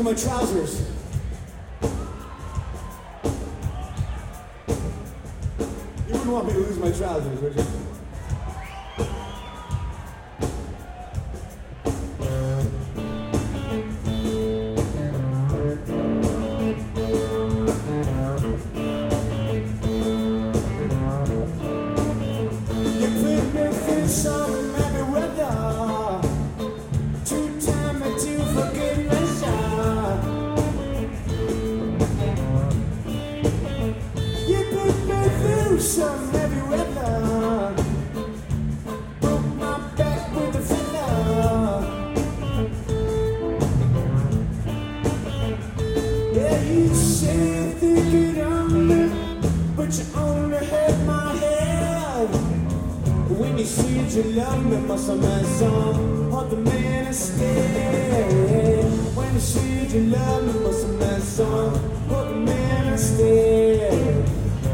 my trousers. You wouldn't want me to lose my trousers, would you? Some heavy weather, broke my back with a feather. Yeah, you say you think it on me, but you only hurt my head. When you said you love me, must have meant some other man instead. When you said you love me, must have meant some other man instead.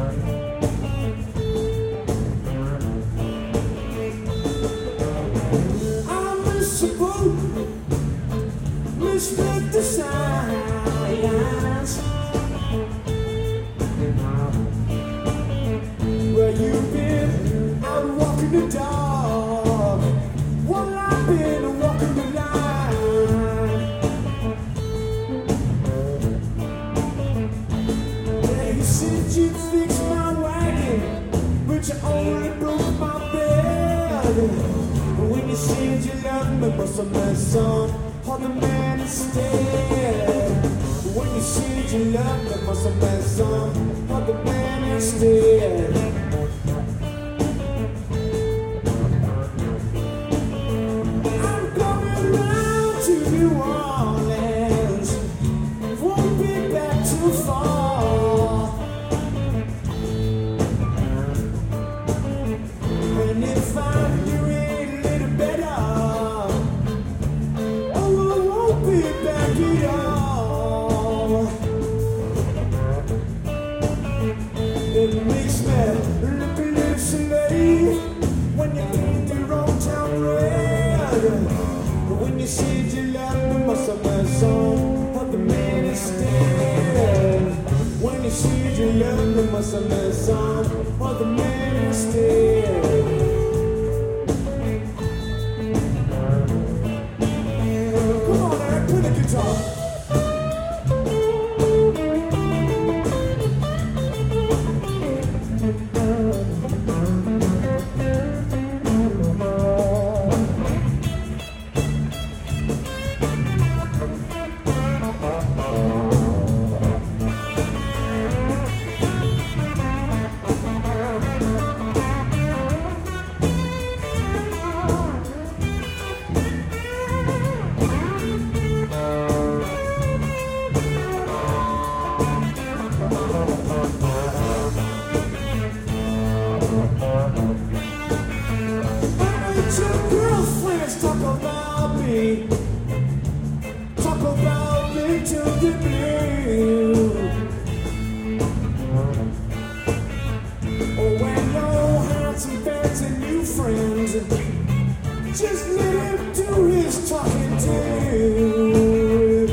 Misread the signs. Where you've been out walking the dog, while I've been walking the line. Yeah, you said you'd fix my wagon, but you only broke my bed. When you said you loved me, must have meant some other man instead. When you said you loved me, must have meant some other man instead. I'm going round to New Orleans, won't be back too far. And if I'm doing a little better, back it all. It makes me look a little silly when you paint the wrong town red. When you said you loved me, must have meant some other man instead. When you said you loved me, must have meant some other man instead. Talk about me till the blue. Oh, when you had some fancy new friends, just let him do his talking too.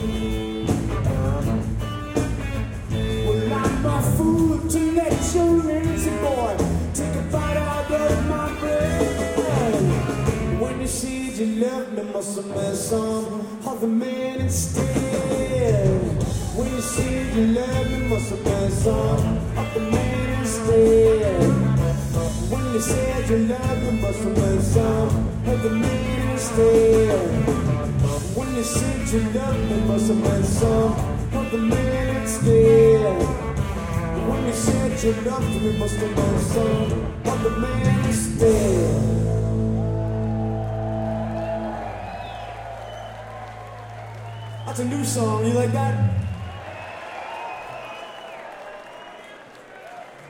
Well, I'm a fool to let your lazy boy take a bite out of my bread. When you said you loved me, must have meant some other man instead. When you said you loved me, must have meant some other man instead. When you said you loved me, must have meant some other man instead. When you said you loved me, must have meant some other man instead. When you said you loved me, must have meant some other man instead. That's a new song, you like that?